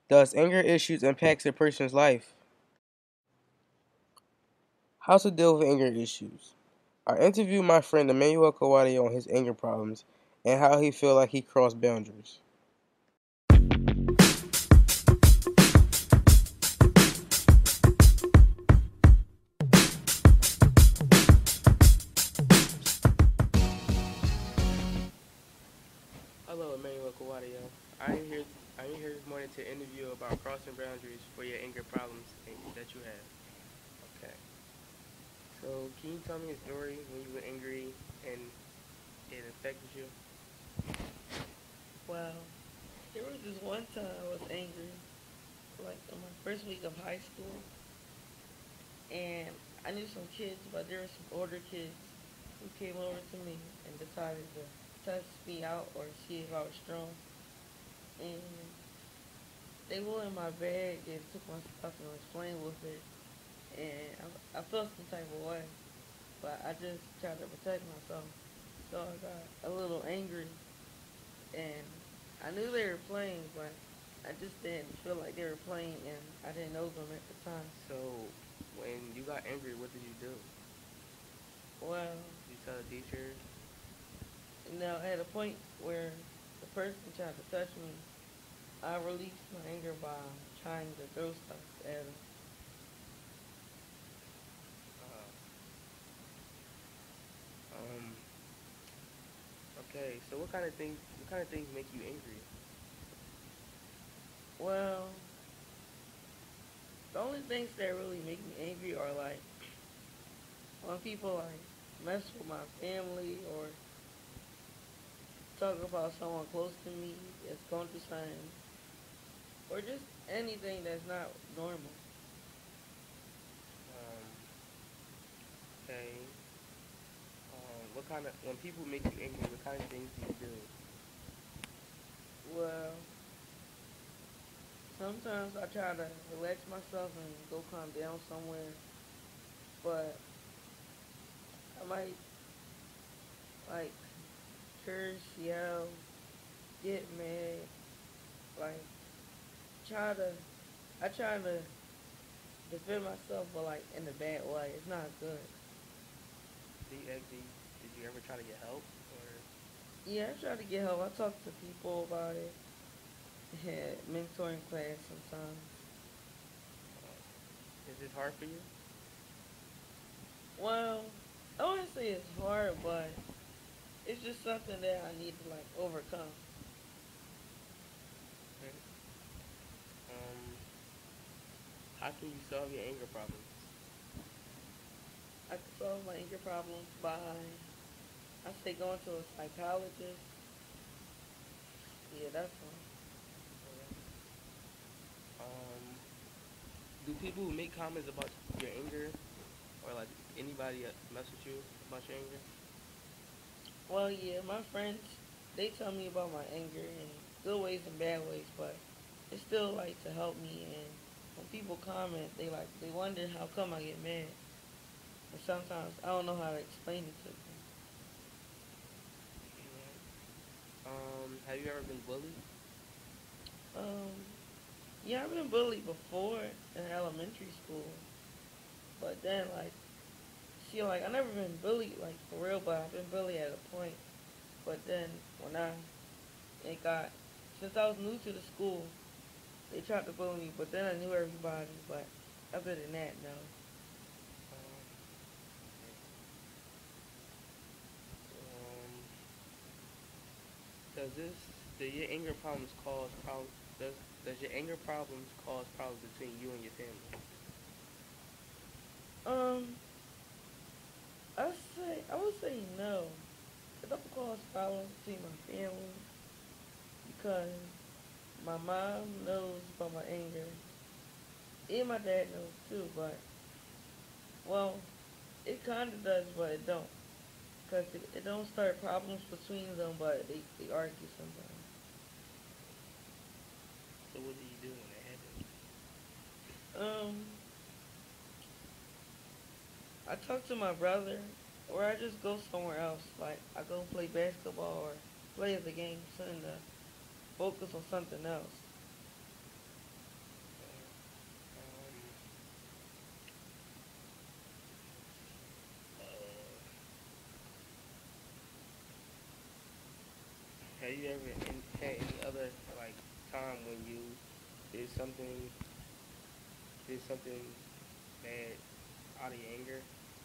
Does anger issues impact a person's life? How to deal with anger issues. I interviewed my friend Emmanuel Kawade on his anger problems and how he feel like he crossed boundaries. Hello, Emmanuel Kawade. I'm here this morning to interview about crossing boundaries for your anger problems that you have. Okay. So, can you tell me a story when you were angry and it affected you? Well, there was this one time I was angry, like in my first week of high school, and I knew some kids, but there were some older kids who came over to me and decided to test me out or see if I was strong. And they went in my bag and took my stuff and was playing with it, and I felt some type of way, but I just tried to protect myself. So I got a little angry, and I knew they were playing, but I just didn't feel like they were playing, and I didn't know them at the time. So, when you got angry, what did you do? Well, Did you tell the teacher? now at a point where the person tried to touch me, I released my anger by trying to throw stuff at them. Uh, um, okay, so what kind of things make you angry? Well, the only things that really make me angry are like when people like mess with my family or talk about someone close to me that's going through something, or just anything that's not normal. Um, okay. When people make you angry, what kind of things do you do? Well, sometimes I try to relax myself and go calm down somewhere, but I might like curse, yell, get mad, like try to I try to defend myself, but like in a bad way. It's not good. Did you ever try to get help? Or Yeah, I try to get help. I talk to people about it. Had mentoring class sometimes. is it hard for you? Well, I wouldn't say it's hard, but it's just something that I need to like overcome. Okay. Um, how can you solve your anger problems? I can solve my anger problems by I say going to a psychologist. Yeah, that's one. Um, do people make comments about your anger, or like anybody mess with you about your anger? Well, yeah, my friends they tell me about my anger in good ways and bad ways, but it's still like to help me. And when people comment, they wonder how come I get mad, and sometimes I don't know how to explain it to Have you ever been bullied? them. Yeah, I've been bullied before in elementary school, but then like see, like I never been bullied like for real, but I've been bullied at a point. But then when I it got since I was new to the school, they tried to bully me, but then I knew everybody. But other than that, no. Um, does this do your anger problems cause problems? Does your anger problems cause problems between you and your family? Um, I would say no. It don't cause problems between my family because my mom knows about my anger. And my dad knows too, but well, it kind of does, but it don't. Cause it don't start problems between them, but they argue sometimes. So what do you do when that happens? Um, I talk to my brother, or I just go somewhere else. Like I go play basketball or play the game, something to focus on something else. Have you ever had any other like time when you did something did something bad out of your anger?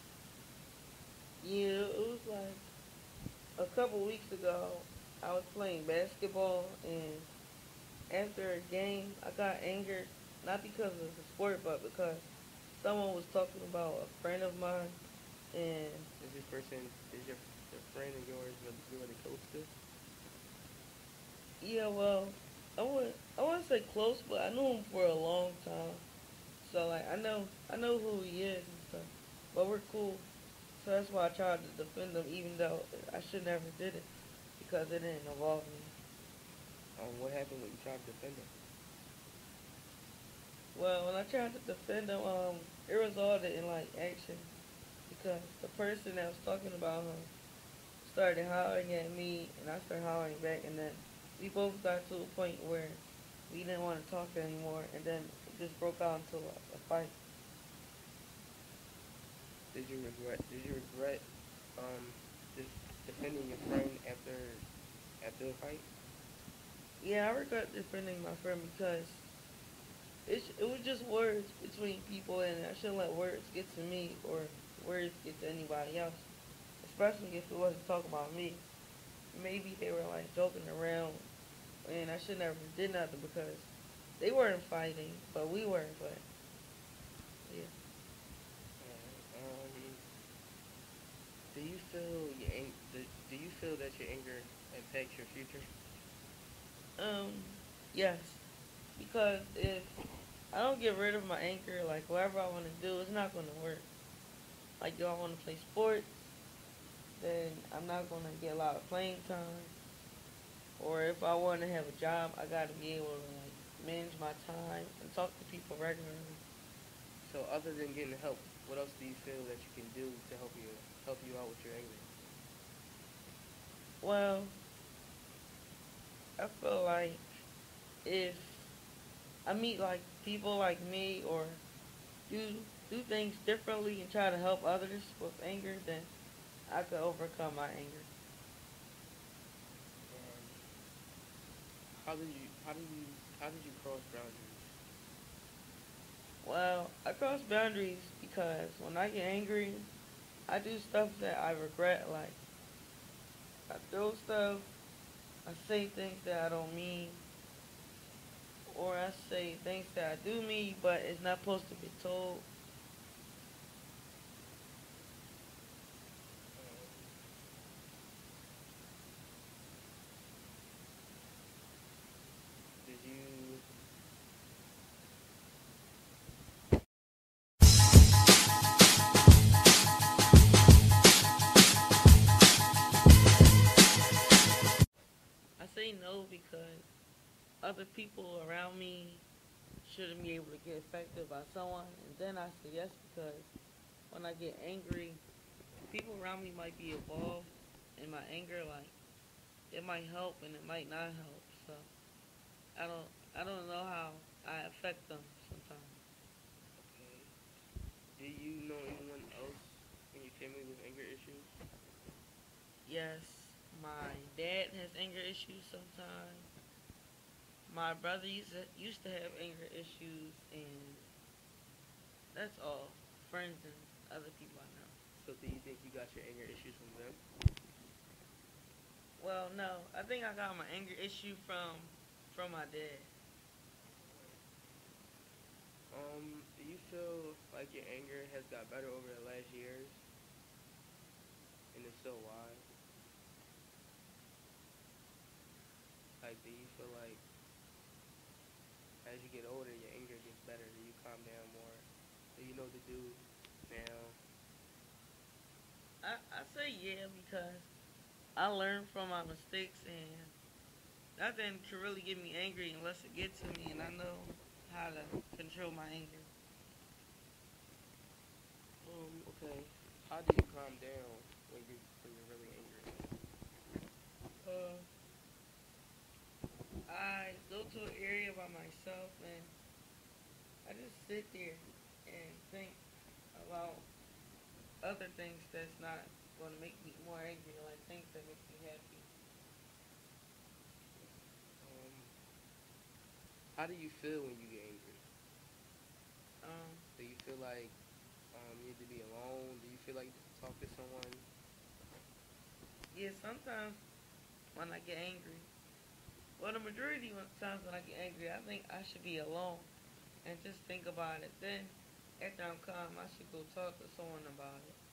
Yeah, it was like a couple weeks ago. I was playing basketball, and after a game, I got angered, not because of the sport, but because someone was talking about a friend of mine, and Is this person is your friend of yours you really close to? yeah, well, I wouldn't say close, but I knew him for a long time. So like I know who he is and stuff, but we're cool. So that's why I tried to defend him, even though I should never did it because it didn't involve me. What happened when you tried to defend him? Well, when I tried to defend him, it resulted in like action because the person that was talking about him started hollering at me, and I started hollering back, and then we both got to a point where we didn't want to talk anymore, and then it just broke out into a fight. Did you regret just defending your friend after the fight? Yeah, I regret defending my friend because it was just words between people, and I shouldn't let words get to me or words get to anybody else, especially if it wasn't talking about me. Maybe they were like joking around, and I should never did nothing because they weren't fighting, but we were. But yeah, Do you feel do you feel that your anger impacts your future? um, yes, because if I don't get rid of my anger, like whatever I want to do, it's not going to work. Like, do I want to play sports? Then I'm not going to get a lot of playing time. Or if I want to have a job, I got to be able to like manage my time and talk to people regularly. So other than getting help, what else do you feel that you can do to help you out with your anger? Well, I feel like if I meet like people like me or do do things differently and try to help others with anger, then I could overcome my anger. Um, how did you cross boundaries? Well, I cross boundaries because when I get angry, I do stuff that I regret. Like I throw stuff, I say things that I don't mean, or I say things that I do mean, but it's not supposed to be told. Um, did you I say no because other people around me shouldn't be able to get affected by someone, and then I say yes because when I get angry, people around me might be involved in my anger. Like it might help and it might not help. So I don't I don't know how I affect them sometimes. okay? Do you know anyone else in your family with anger issues? Yes, my dad has anger issues sometimes. My brother used to have anger issues, and that's all. Friends and other people I know. So do you think you got your anger issues from them? Well, no, I think I got my anger issue from my dad. Do you feel like your anger has got better over the last years? And if so, why? Like, do you feel like as you get older, your anger gets better? Do you calm down more? Do you know what to do now? I say yeah because I learn from my mistakes, and nothing can really get me angry unless it gets to me, and I know how to control my anger. Okay. How do you calm down when you're really angry? Uh, I go to an area by myself and I just sit there and think about other things that's not going to make me more angry, like things that make me happy. How do you feel when you get angry? Um, Do you feel like you need to be alone? Do you feel like you need to talk to someone? yeah, sometimes when I get angry, well, the majority of times when I get angry, I think I should be alone and just think about it. Then, after I'm calm, I should go talk to someone about it.